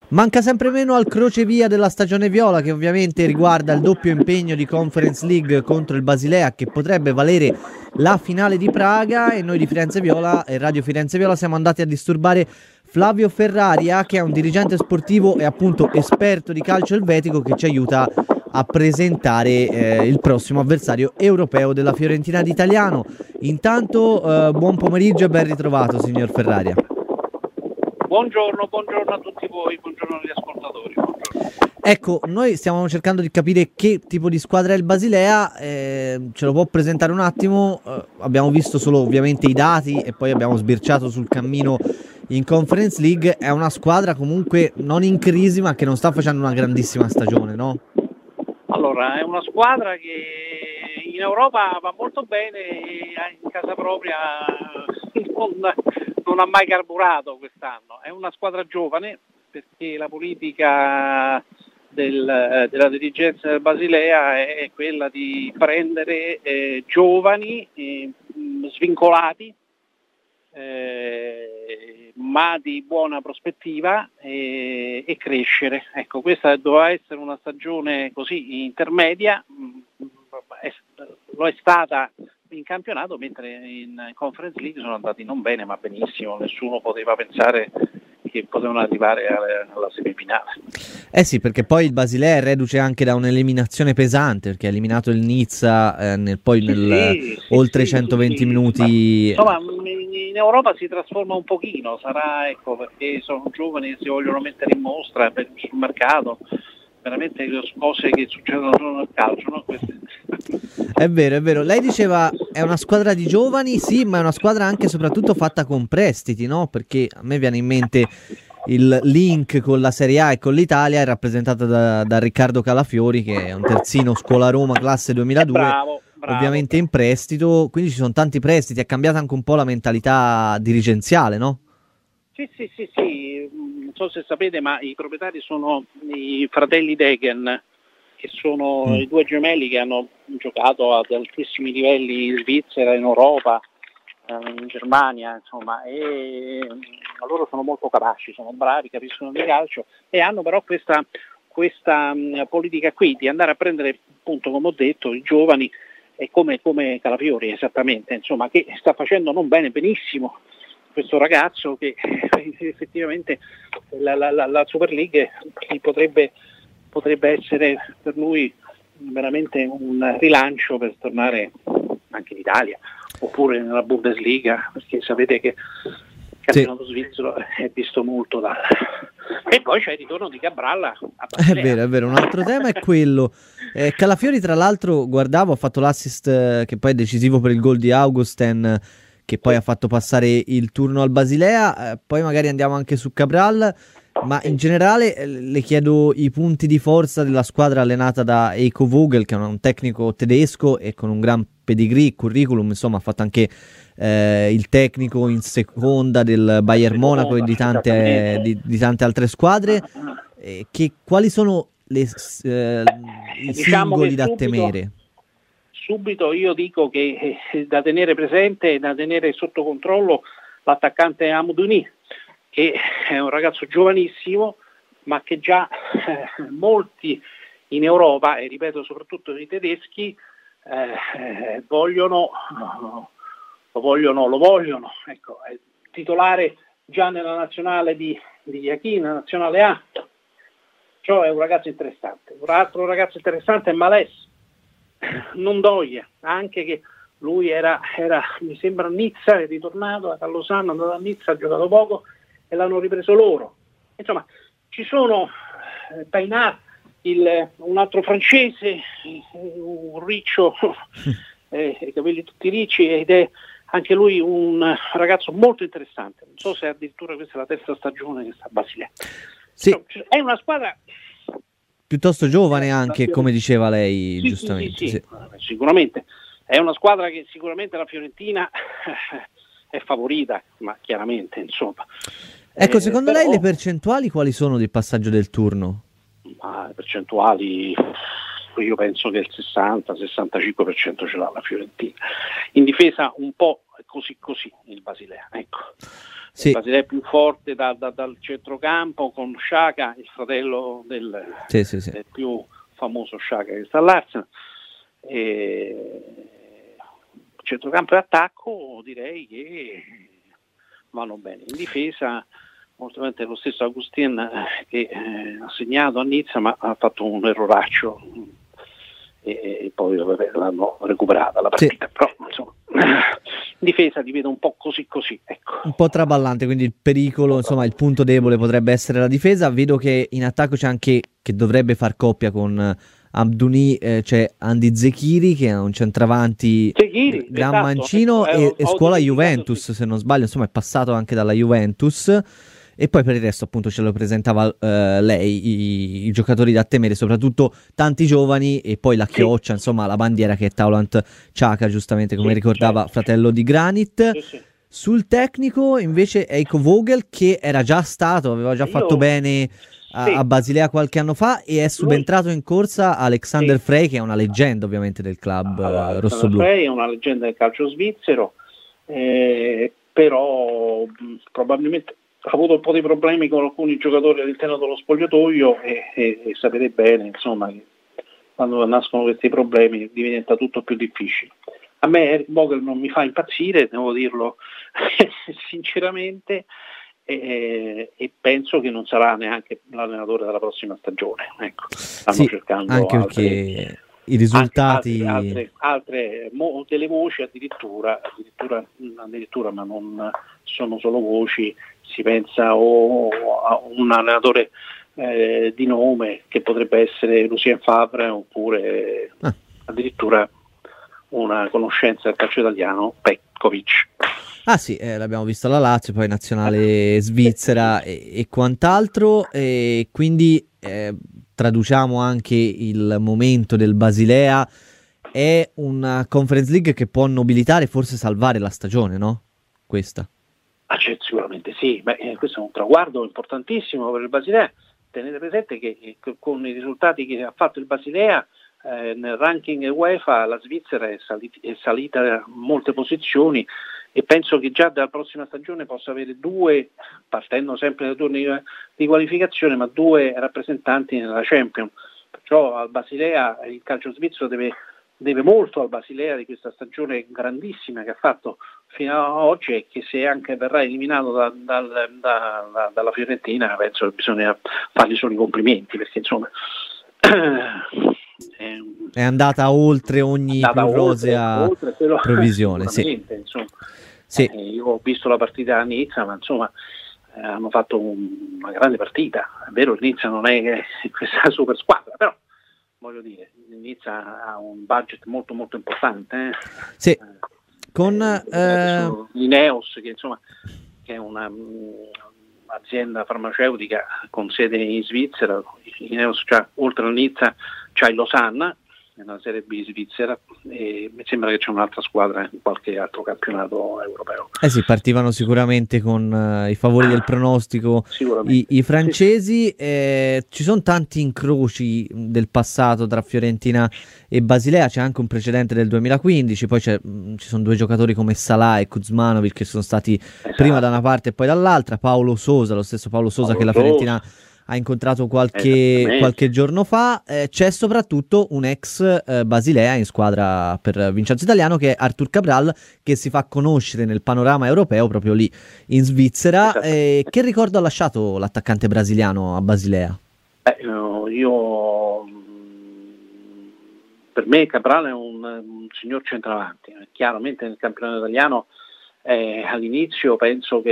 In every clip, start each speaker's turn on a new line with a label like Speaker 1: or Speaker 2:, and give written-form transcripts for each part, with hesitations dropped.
Speaker 1: Manca sempre meno al crocevia della stagione viola, che ovviamente riguarda il doppio impegno di Conference League contro il Basilea, che potrebbe valere la finale di Praga, e noi di Firenze Viola e Radio Firenze Viola siamo andati a disturbare Flavio Ferraria, che è un dirigente sportivo e appunto esperto di calcio elvetico, che ci aiuta a presentare il prossimo avversario europeo della Fiorentina di Italiano. Intanto buon pomeriggio e ben ritrovato, signor Ferraria.
Speaker 2: Buongiorno a tutti voi, buongiorno agli ascoltatori. Buongiorno.
Speaker 1: Ecco, noi stiamo cercando di capire che tipo di squadra è il Basilea, ce lo può presentare un attimo? Abbiamo visto solo ovviamente i dati e poi abbiamo sbirciato sul cammino in Conference League. È una squadra comunque non in crisi, ma che non sta facendo una grandissima stagione, no?
Speaker 2: Allora, è una squadra che in Europa va molto bene e in casa propria non ha mai carburato quest'anno. È una squadra giovane, perché la politica della dirigenza del Basilea è quella di prendere giovani svincolati, ma di buona prospettiva, e crescere. Ecco, questa doveva essere una stagione così intermedia, lo è stata in campionato, mentre in Conference League sono andati non bene ma benissimo, nessuno poteva pensare che potevano arrivare alla semifinale.
Speaker 1: Eh sì, perché poi il Basilea è reduce anche da un'eliminazione pesante, perché ha eliminato il Nizza oltre 120 minuti.
Speaker 2: Insomma, in Europa si trasforma un pochino, sarà, ecco, perché sono giovani e si vogliono mettere in mostra sul mercato. Veramente cose che succedono solo nel calcio, no?
Speaker 1: È vero. Lei diceva è una squadra di giovani, sì, ma è una squadra anche e soprattutto fatta con prestiti, no? Perché a me viene in mente il link con la Serie A e con l'Italia, è rappresentato da Riccardo Calafiori, che è un terzino scuola Roma classe 2002,
Speaker 2: bravo.
Speaker 1: ovviamente in prestito, quindi ci sono tanti prestiti, è cambiata anche un po' la mentalità dirigenziale, no?
Speaker 2: Sì, non so se sapete, ma i proprietari sono i fratelli Degen, che sono i due gemelli che hanno giocato ad altissimi livelli in Svizzera, in Europa, in Germania, insomma, e loro sono molto capaci, sono bravi, capiscono di calcio, e hanno però questa politica qui di andare a prendere, appunto, come ho detto, i giovani, e come Calafiori esattamente, insomma, che sta facendo non bene, benissimo questo ragazzo, che effettivamente la Super League potrebbe essere per lui veramente un rilancio per tornare anche in Italia oppure nella Bundesliga, perché sapete che il campionato svizzero è visto molto e poi c'è il ritorno di Cabral a Basilea.
Speaker 1: È vero, un altro tema è quello. Calafiori, tra l'altro, guardavo, ha fatto l'assist che poi è decisivo per il gol di Augusten, che poi ha fatto passare il turno al Basilea. Poi magari andiamo anche su Cabral, ma in generale le chiedo i punti di forza della squadra allenata da Heiko Vogel, che è un tecnico tedesco e con un gran pedigree, curriculum, insomma ha fatto anche il tecnico in seconda del Bayern Monaco e di tante altre squadre. Quali sono i singoli da temere?
Speaker 2: Subito io dico che da tenere presente, da tenere sotto controllo l'attaccante Amoudouni, che è un ragazzo giovanissimo, ma che già molti in Europa, e ripeto soprattutto i tedeschi, lo vogliono, ecco, è titolare già nella nazionale di Jachin, nazionale A. Ciò è un ragazzo interessante. Un altro ragazzo interessante è Malès, non Doia, anche che lui era mi sembra a Nizza, è ritornato a Losanna, è andato a Nizza, ha giocato poco e l'hanno ripreso loro. Insomma, ci sono Peinat, un altro francese, un riccio, i capelli tutti ricci, ed è anche lui un ragazzo molto interessante. Non so se addirittura questa è la terza stagione che sta a Basilea.
Speaker 1: Sì.
Speaker 2: È una squadra
Speaker 1: piuttosto giovane anche, come diceva lei,
Speaker 2: sì,
Speaker 1: giustamente.
Speaker 2: Sì. Sicuramente. È una squadra che sicuramente la Fiorentina è favorita, ma chiaramente, insomma.
Speaker 1: Ecco, secondo lei le percentuali quali sono del passaggio del turno?
Speaker 2: Ma le percentuali, io penso che il 60-65% ce l'ha la Fiorentina. In difesa un po' così il Basilea, ecco. Il Basilea è più forte dal centrocampo, con Xhaka, il fratello del più famoso Xhaka che sta all'Arsenal. Centrocampo e attacco direi che vanno bene. In difesa molto bene lo stesso Agustin che ha segnato a Nizza, ma ha fatto un erroraccio e poi l'hanno recuperata la partita. Però insomma, in difesa ti vedo un po' così, ecco.
Speaker 1: Un po' traballante, quindi il pericolo, insomma il punto debole potrebbe essere la difesa. Vedo che in attacco c'è anche, che dovrebbe far coppia con Abduni, c'è Andy Zechiri che è un centravanti gran mancino e scuola Juventus, se non sbaglio, insomma è passato anche dalla Juventus. E poi per il resto appunto ce lo presentava lei, i giocatori da temere, soprattutto tanti giovani, e poi la chioccia, insomma la bandiera che è Taulant Xhaka, giustamente come ricordava fratello di Granit. Sul tecnico invece Eiko Vogel, che era già stato, aveva già fatto bene a Basilea qualche anno fa, e è subentrato in corsa Alexander Frey, che è una leggenda ovviamente del club rossoblu.
Speaker 2: Frey è una leggenda del calcio svizzero, però probabilmente ha avuto un po' di problemi con alcuni giocatori all'interno dello spogliatoio e sapete bene, insomma, che quando nascono questi problemi diventa tutto più difficile. A me Eric Vogel non mi fa impazzire, devo dirlo sinceramente, e penso che non sarà neanche l'allenatore della prossima stagione. Ecco, stanno cercando
Speaker 1: anche perché i risultati,
Speaker 2: altre delle voci addirittura, ma non sono solo voci. Si pensa a un allenatore di nome che potrebbe essere Lucien Favre, oppure addirittura una conoscenza del calcio italiano, Petkovic.
Speaker 1: L'abbiamo visto alla Lazio, poi nazionale svizzera e quant'altro, e quindi traduciamo anche il momento del Basilea. È una Conference League che può nobilitare, forse salvare la stagione, no? Questa.
Speaker 2: Sicuramente sì. Questo è un traguardo importantissimo per il Basilea. Tenete presente che con i risultati che ha fatto il Basilea nel ranking UEFA la Svizzera è salita molte posizioni, e penso che già dalla prossima stagione possa avere partendo sempre dai turni di qualificazione, ma 2 rappresentanti nella Champions. Perciò al Basilea, il calcio svizzero deve molto al Basilea di questa stagione grandissima che ha fatto fino ad oggi, e che se anche verrà eliminato dalla Fiorentina, penso che bisogna fargli solo i complimenti, perché insomma
Speaker 1: è andata oltre ogni più rosea previsione.
Speaker 2: Io ho visto la partita a Nizza, ma insomma hanno fatto una grande partita. È vero, il Nizza non è questa super squadra, però voglio dire, Nizza ha un budget molto molto importante.
Speaker 1: Con
Speaker 2: Ineos, che insomma che è un'azienda farmaceutica con sede in Svizzera. Ineos oltre a Nizza c'ha il Losanna nella Serie B svizzera, e mi sembra che c'è un'altra squadra in qualche altro campionato europeo.
Speaker 1: Partivano sicuramente con i favori del pronostico i francesi. Ci sono tanti incroci del passato tra Fiorentina e Basilea, c'è anche un precedente del 2015, poi ci sono 2 giocatori come Salah e Kuzmanovic che sono stati prima da una parte e poi dall'altra, lo stesso Paolo Sosa che la Fiorentina ha incontrato qualche giorno fa. C'è soprattutto un ex Basilea in squadra per Vincenzo Italiano, che è Artur Cabral, che si fa conoscere nel panorama europeo proprio lì in Svizzera. Che ricordo ha lasciato l'attaccante brasiliano a Basilea?
Speaker 2: Per me Cabral è un signor centravanti. Chiaramente nel campionato italiano all'inizio penso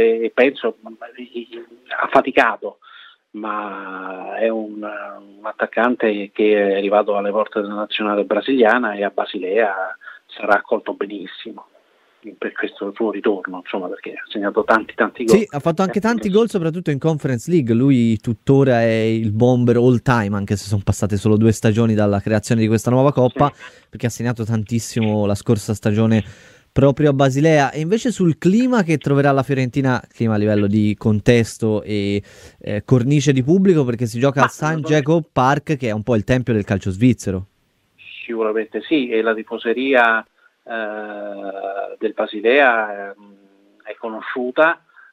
Speaker 2: ha faticato, ma è un attaccante che è arrivato alle porte della nazionale brasiliana, e a Basilea sarà accolto benissimo per questo suo ritorno, insomma, perché ha segnato tanti gol.
Speaker 1: Ha fatto anche tanti gol, soprattutto in Conference League. Lui tuttora è il bomber all time, anche se sono passate solo 2 stagioni dalla creazione di questa nuova coppa, perché ha segnato tantissimo la scorsa stagione proprio a Basilea. E invece sul clima che troverà la Fiorentina, clima a livello di contesto e cornice di pubblico, perché si gioca al St. Jacob Park, che è un po' il tempio del calcio svizzero.
Speaker 2: Sicuramente sì, e la tifoseria del Basilea è conosciuta,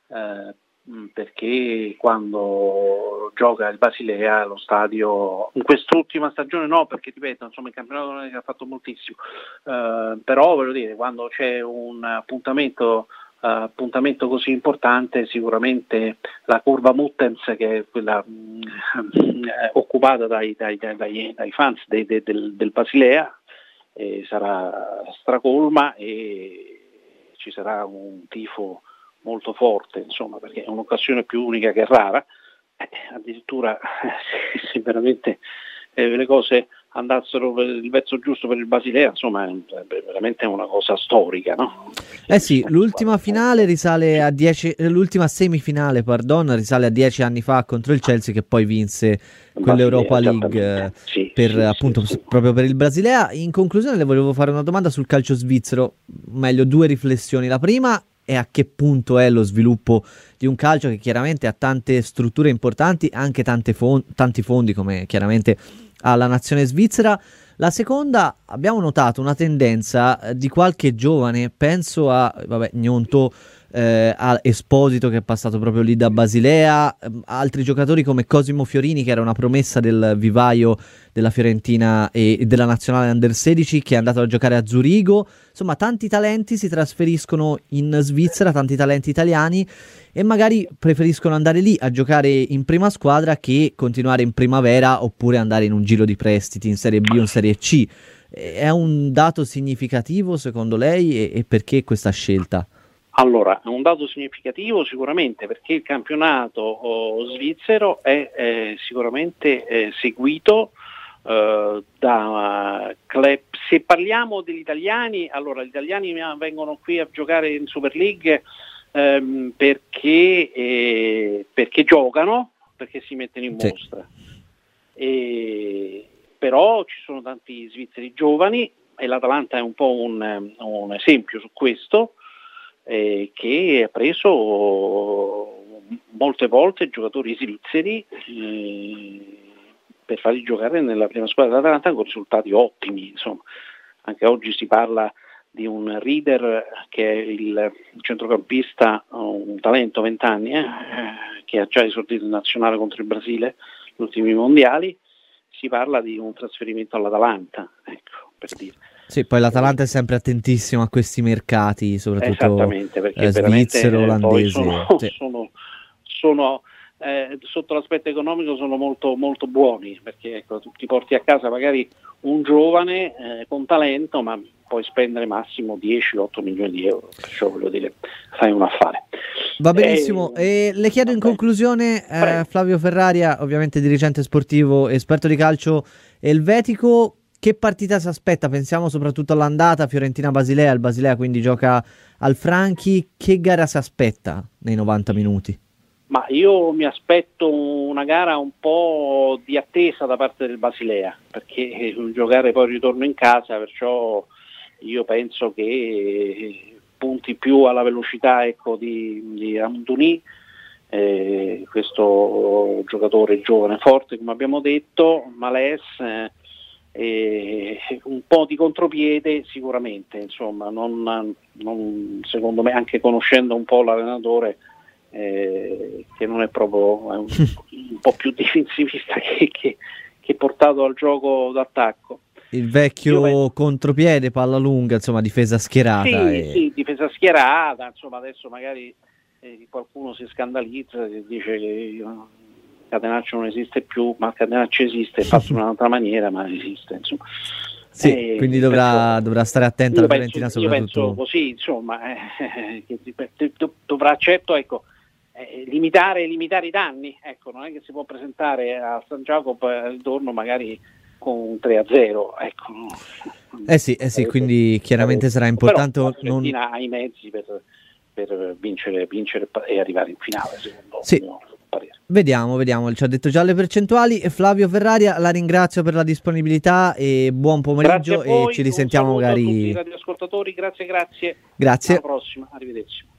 Speaker 2: perché quando gioca il Basilea lo stadio, in quest'ultima stagione no, perché ripeto, insomma il campionato non è che ha fatto moltissimo, però voglio dire, quando c'è un appuntamento così importante, sicuramente la curva Muttens, che è quella occupata dai fans del Basilea, sarà stracolma e ci sarà un tifo molto forte, insomma, perché è un'occasione più unica che rara. Addirittura se veramente le cose andassero per il verso giusto per il Basilea, insomma, è veramente una cosa storica, no?
Speaker 1: Sì, l'ultima finale risale a l'ultima semifinale, risale a 10 anni fa contro il Chelsea, che poi vinse quell'Europa League proprio per il Basilea. In conclusione le volevo fare una domanda sul calcio svizzero, meglio due riflessioni. La prima è a che punto è lo sviluppo di un calcio che chiaramente ha tante strutture importanti, anche tanti fondi come chiaramente ha la nazione svizzera. La seconda, abbiamo notato una tendenza di qualche giovane, penso a Gnonto, a Esposito, che è passato proprio lì da Basilea, altri giocatori come Cosimo Fiorini, che era una promessa del vivaio della Fiorentina e della nazionale Under 16, che è andato a giocare a Zurigo. Insomma, tanti talenti si trasferiscono in Svizzera, tanti talenti italiani, e magari preferiscono andare lì a giocare in prima squadra che continuare in primavera oppure andare in un giro di prestiti in Serie B o in Serie C. È un dato significativo secondo lei, e perché questa scelta?
Speaker 2: Allora, è un dato significativo sicuramente, perché il campionato svizzero è sicuramente seguito da club. Se parliamo degli italiani, allora gli italiani vengono qui a giocare in Super League perché giocano, perché si mettono in mostra. Però ci sono tanti svizzeri giovani, e l'Atalanta è un po' un esempio su questo, che ha preso molte volte giocatori svizzeri per farli giocare nella prima squadra dell'Atalanta con risultati ottimi. Insomma, anche oggi si parla di un Rieder, che è il centrocampista, un talento, 20 anni, che ha già esordito in nazionale contro il Brasile negli ultimi mondiali. Si parla di un trasferimento all'Atalanta, ecco, per dire.
Speaker 1: Sì, poi l'Atalanta è sempre attentissimo a questi mercati, soprattutto
Speaker 2: esattamente, perché
Speaker 1: svizzero, olandese.
Speaker 2: Sono sotto l'aspetto economico sono molto, molto buoni, perché ecco, tu ti porti a casa magari un giovane con talento, ma puoi spendere massimo 10-8 milioni di euro, perciò voglio dire, fai un affare.
Speaker 1: Va benissimo, e le chiedo in conclusione, Flavio Ferraria, ovviamente dirigente sportivo, esperto di calcio elvetico, che partita si aspetta? Pensiamo soprattutto all'andata, Fiorentina-Basilea, il Basilea quindi gioca al Franchi, che gara si aspetta nei 90 minuti?
Speaker 2: Ma io mi aspetto una gara un po' di attesa da parte del Basilea, perché giocare poi il ritorno in casa, perciò io penso che punti più alla velocità, ecco, di Amdouni, questo giocatore giovane, forte come abbiamo detto, Males, un po' di contropiede sicuramente, insomma, non secondo me, anche conoscendo un po' l'allenatore, che non è proprio un po' più difensivista che portato al gioco d'attacco.
Speaker 1: Il vecchio contropiede, palla lunga, insomma, difesa schierata.
Speaker 2: Sì, difesa schierata, insomma, adesso magari qualcuno si scandalizza e dice che Catenaccio non esiste più, ma Catenaccio esiste, fatto in un'altra maniera, ma esiste, insomma.
Speaker 1: Sì, quindi dovrà stare attenta la Fiorentina soprattutto.
Speaker 2: Io penso così, insomma, che dovrà, certo, ecco, limitare i danni, ecco, non è che si può presentare a San Giacomo al ritorno magari con un 3-0, ecco.
Speaker 1: Sì, quindi chiaramente sarà importante.
Speaker 2: Però la Fiorentina ha i mezzi per vincere e arrivare in finale, secondo me.
Speaker 1: Vediamo, ci ha detto già le percentuali. E Flavio Ferraria, la ringrazio per la disponibilità e buon pomeriggio, e ci risentiamo magari.
Speaker 2: A tutti i radioascoltatori, grazie.
Speaker 1: Alla
Speaker 2: prossima, arrivederci.